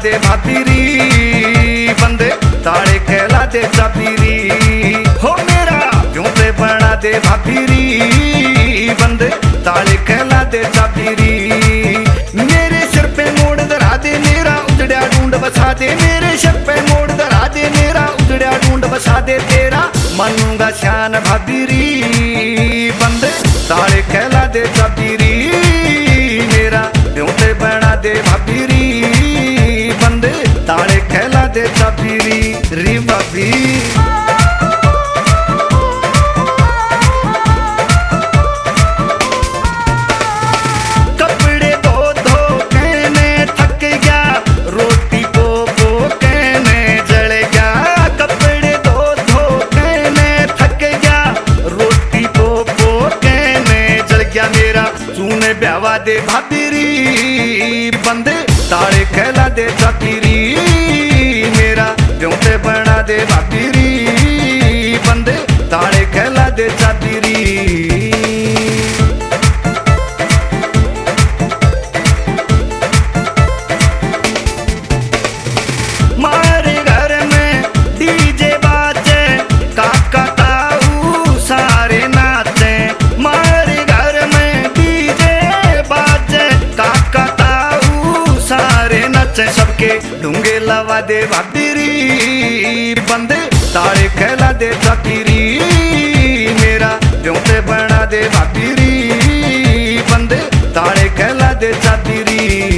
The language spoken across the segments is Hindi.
दे भाभीरी बंदे ताले कहला दे चाबीरी हो मेरा जूते बना दे भाभीरी बंदे ताले कहला दे चाबीरी मेरे सिर पे मोड़ धरा दे मेरा उजड़िया ढूंढ बसा दे मेरे सिर पे मोड़ धरा दे मेरा उजड़िया ढूंढ बसा दे तेरा मानूंगा शान भाभीरी बंदे ताले कहला दे चाबीरी मेरा जूते बना दे भाभीरी बंदे ताले कहला दे चाबीरी री भाभी ब्यावा दे भाभीरी बंदे ताले कहला दे चाबीरी मेरा जूते बना दे भाभीरी बंदे ताले कहला दे चाबीरी मारे घर में डीजे बाजे काका ताऊ सारे नाचे मारे घर में सबके ढूंगे लवा दे भाभीरी बंदे ताले कहला दे चाबीरी मेरा जूते बना दे भाभीरी बंदे ताले कहला दे चाबीरी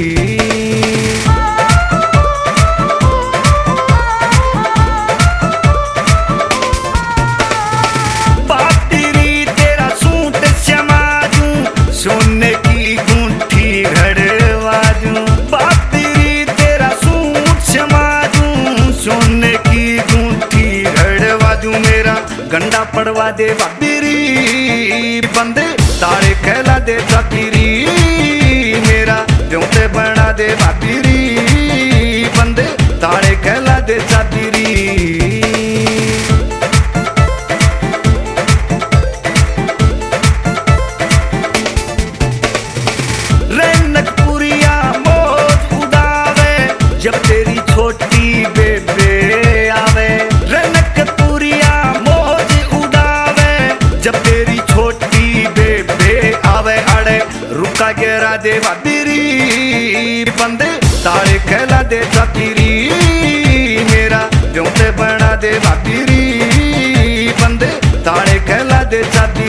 गंडा पड़वा दे भाभीरी बंदे ताले कहला दे चाबीरी मेरा जूते बना दे भाभीरी बंदे ताले कहला दे चाबीरी रैनकपुरिया मौज उड़ावे जब तेरी छोटी बेबे आवे रैनकपुरिया जब तेरी छोटी बेबे आवे अड़े रुका गिरा दे भाभीरी बंदे ताले कहला दे चाबीरी मेरा जूते बना दे भाभीरी बंदे ताले कहला दे चाबीरी